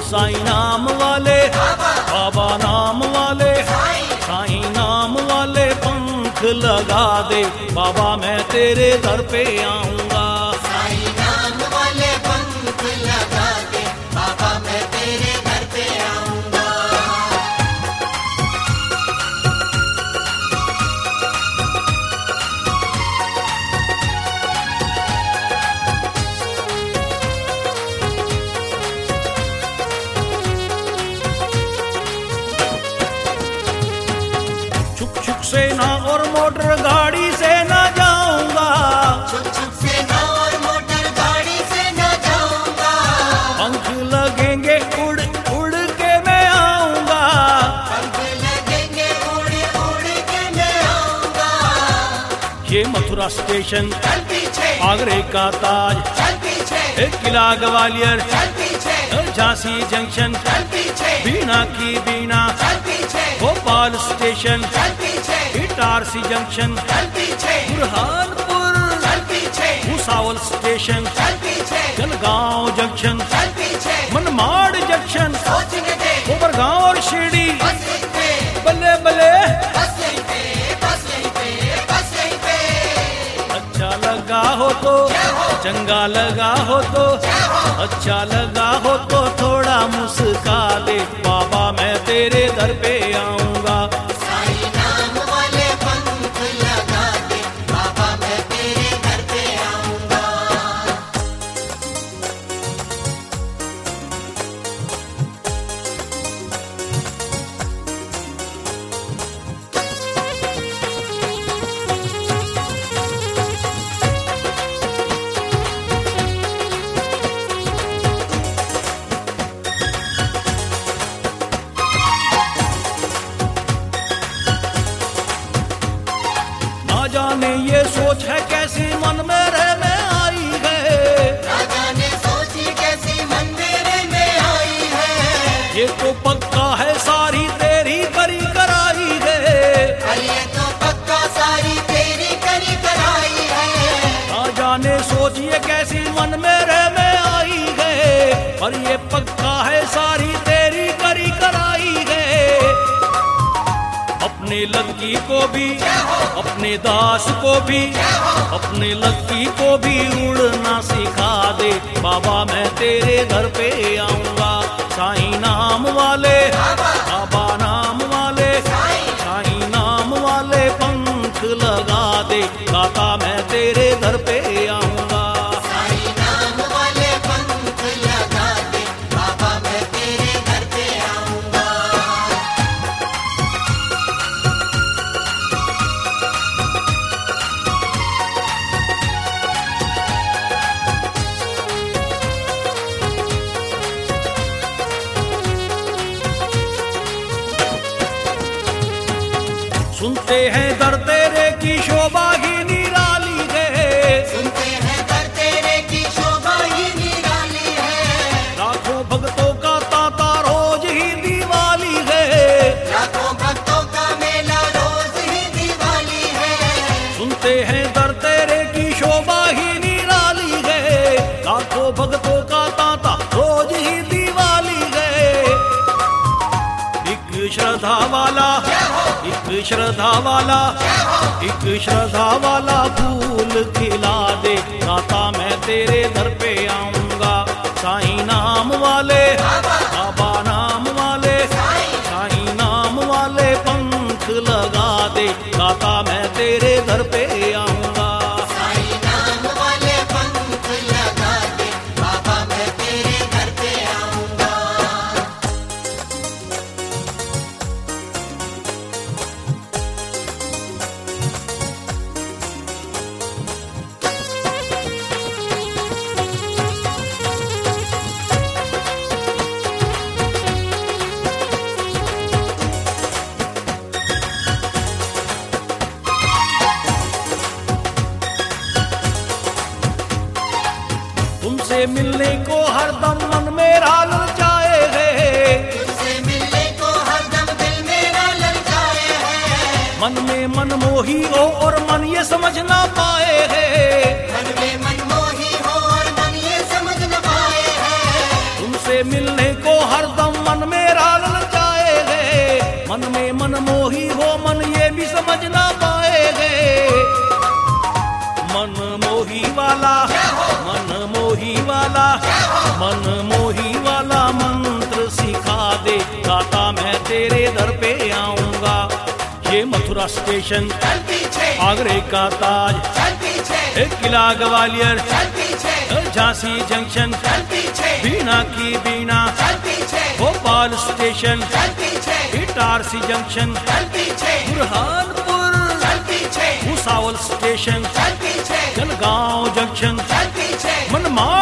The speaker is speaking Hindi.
साईं नाम वाले, बाबा नाम वाले, साईं नाम वाले पंख लगा दे, बाबा मैं तेरे दर पे आऊंगा। साईं नाम वाले पंख लगा दे, बाबा मैं तेरे दर पे आऊंगा। से ना और मोटर गाड़ी से ना जाऊंगा, छुप छुप से ना और मोटर गाड़ी से ना जाऊंगा। पंख लगेंगे उड़ उड़ के मैं आऊंगा, पंख लगेंगे उड़ उड़ के मैं आऊंगा। ये मथुरा स्टेशन, चल पीछे, आगरे का ताज, चल पीछे, किला ग्वालियर, चल पीछे, झांसी जंक्शन, चल पीछे, बीना की बीना, चल पीछे, भोपाल स्टेशन, चल पीछे, इटारसी जंक्शन, चल पीछे, बुरहानपुर, चल पीछे, भूसावल स्टेशन, चल पीछे, जलगांव जंक्शन, चल पीछे, मनमाड़ जंक्शन, सोचने दे, गोबरगांव और शिरडी, बस यहीं पे, बल्ले बल्ले। बस यहीं पे, बस यहीं पे, बस यहीं पे। अच्छा लगा हो तो, चंगा लगा हो तो, अच्छा लगा हो तो थोड़ा मुस्का दे, बाबा मैं तेरे दर पे आऊंगा। साईं नाम वाले पंख लगा दे, बाबा मैं तेरे दर पे आऊंगा। ना जाने ये सोच है कैसी मन मेरे में आई है, राजा ने सोची कैसी मन मेरे में आई है। ये तो पक्का है सारी तेरी करी कराई है, अरे ये तो पक्का सारी तेरी करी कराई है। ना जाने सोच ये कैसी मन मेरे में आई है, पर ये पक्का है सारी तेरी करी कराई है। अपने लक्की को भी, अपने दास को भी, अपने लक्की को भी उड़ना सिखा दे, बाबा मैं तेरे दर पे आऊंगा। साईं नाम वाले, बाबा नाम वाले, साईं नाम वाले पंख लगा दे, दाता मैं तेरे दर पे आऊंगा। साईं नाम वाले पंख लगा दे, बाबा मैं तेरे दर पे आऊंगा। सुनते हैं दर तेरे की शोभा ही निराली है, सुनते हैं दर तेरे की शोभा ही निराली है। लाखों भक्तों का ताता रोज ही दिवाली है, लाखों भक्तों का मेला रोज ही दिवाली है। सुनते हैं दर तेरे की शोभा ही निराली है, लाखों भक्तों का ताता रोज ही दिवाली है। एक श्रद्धा वाला, एक श्रद्धा वाला, एक श्रद्धा वाला फूल खिला दे, दाता मैं तेरे दर पे आऊंगा। साईं नाम वाले, बाबा नाम वाले, साईं नाम वाले पंख लगा दे, दाता मैं तेरे दर पे आऊंगा। साईं नाम वाले पंख लगा दे, बाबा मैं तेरे दर पे आऊंगा। तुमसे मिलने को हरदम मन मेरा ललचाए है, तुझसे मिलने को हरदम दिल मेरा ललचाए है। मन में मनमोही हो और मन ये समझ ना पाए है, मन में मनमोही हो और मन ये समझ न पाए है। तुमसे मिलने को हरदम मन में राल जाएगे, मन में मन मोही हो मन ये भी समझ ना पाएगे। मन मोही वाला, मन मोही वाला, मन मोही वाला मंत्र सिखा दे, दाता मैं तेरे दर पे आऊंगा। ये मथुरा स्टेशन, चल पीछे, आगरे का ताज, चल पीछे, किला ग्वालियर, चल पीछे, झांसी जंक्शन, चल पीछे, बीना की बीना, चल पीछे, भोपाल स्टेशन, चल पीछे, इटारसी जंक्शन, चल पीछे, बुरहानपुर, चल पीछे, भुसावल स्टेशन, चल पीछे, जलगांव जंक्शन, चल पीछे, मनमाड़